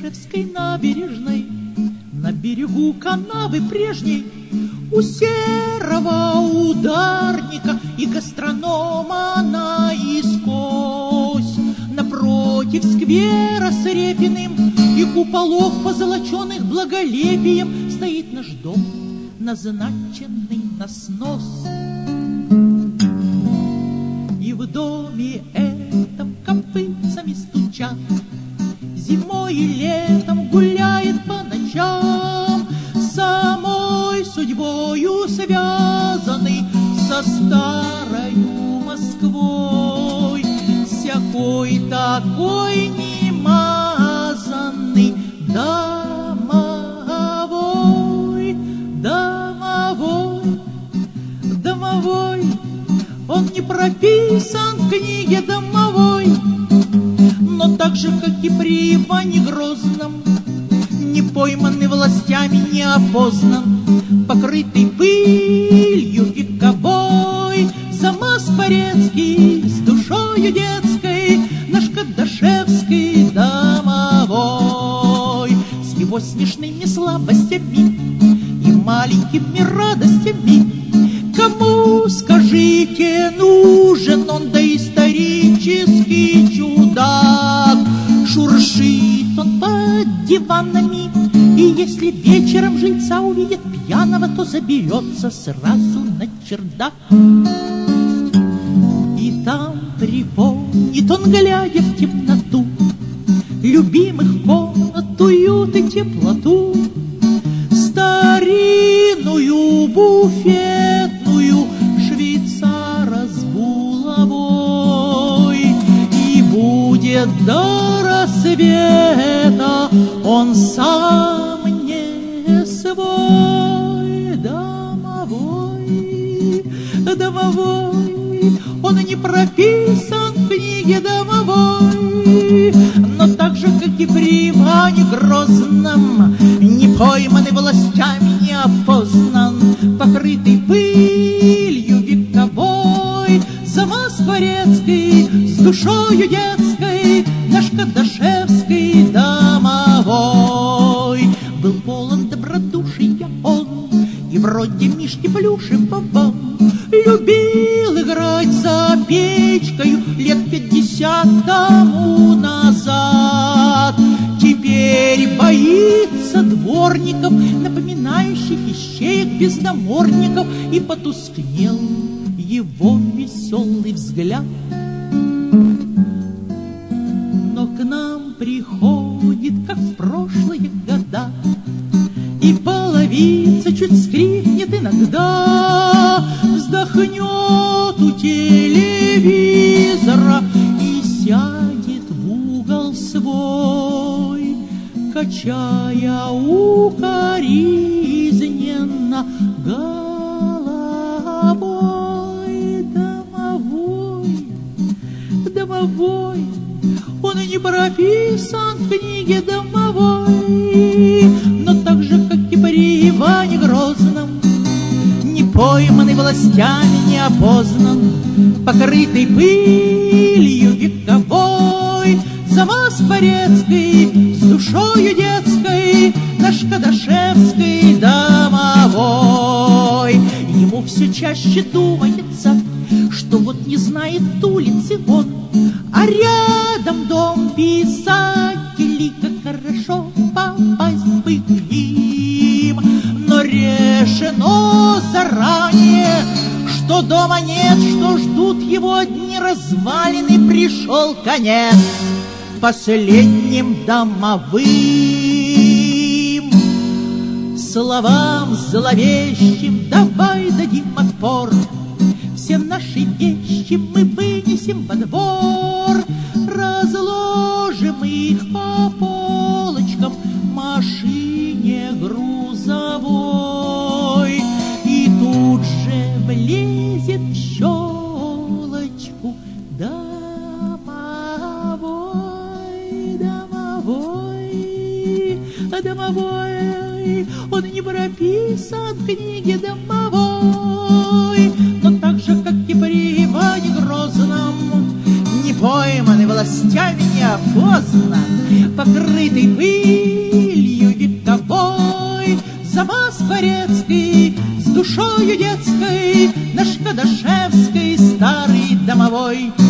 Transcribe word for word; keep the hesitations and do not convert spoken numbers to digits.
Дашевской набережной, на берегу канавы прежней, у серого ударника и гастронома наискось. Напротив сквера с репиным и куполов, позолоченных благолепием, стоит наш дом, назначенный на снос. И в доме этом копытцами стучат, зимой и летом гуляет по ночам, самой судьбою связанный со старою Москвой, всякой такой немазанный домовой, домовой, домовой. Он не прописан в книге домовой, но так же, как и при Иване Грозном, не пойманный властями, не опознан, покрытый пылью вековой, Замоскворецкий с душою детской, наш Кадашевский домовой, с его смешными слабостями и маленькими радостями. Кому, скажите, нужен он доисторический чудак? Шуршит он под диванами, и если вечером жильца увидит пьяного, то заберется сразу на чердак. И там припомнит он, глядя в темноту, любимых комнат, уют и теплоту, старинную буфетную швейцара с булавой. И будет до рассвета он сам не свой, домовой, домовой. Он не прописан в книге домовой, но так же, как и при Иване Грозном, не пойманный властями, не опознан, покрытый пылью вековой, Замоскворецкий с душою детской, наш Кадашевский домовой. Был полон добродушия он, и вроде Мишки Плюшевого, любил играть за печкою лет пятьдесят тому назад. Теперь боится дворников, напоминающих ищеек безнамордников, и потускнел его веселый взгляд. Но к нам приходит, как в прошлые года, и половица чуть скрипнет иногда, вздохнет у телевизора и сядет в угол свой, качая укоризненно головой. Домовой, домовой, он и не прописан в книге домовой, но так же, как и при Иване Грозном, не пойманный властями, не опознан, покрытый пылью вековой, Замоскворецкий с душою детской, наш Кадашевский домовой. Ему все чаще думается, что вот не знает улицы он, а рядом дом писателей, как хорошо попасть бы к ним. Но решено заранее, что дома нет, что ждут его одни развалины, пришел конец последним домовым. Словам зловещим давай дадим отпор, все наши вещи мы вынесем во двор, разложим их по полочкам в машине грузовой, и тут же влезет в щелочку домовой, домовой, домовой. Он не прописан в книге домовой, но так же, как и при Иване Грозном, не пойманный властями, не опознан, покрыт залитый пылью вековой, запас дворецкий с душою детской, наш Кадашевской старый домовой.